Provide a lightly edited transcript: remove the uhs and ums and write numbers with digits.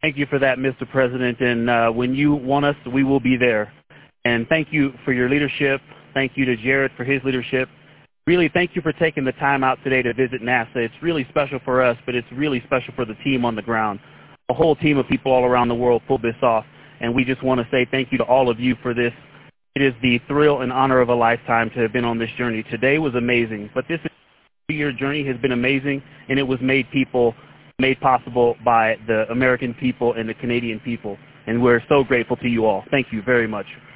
Thank you for that, Mr. President. And when you want us, we will be there. And thank you for your leadership. Thank you to Jared for his leadership. Really, thank you for taking the time out today to visit NASA. It's really special for us, but it's really special for the team on the ground. A whole team of people all around the world pulled this off, and we just want to say thank you to all of you for this. It is the thrill and honor of a lifetime to have been on this journey. Today was amazing, but this year journey has been amazing, and it was made possible by the American people and the Canadian people, and we're so grateful to you all. Thank you very much.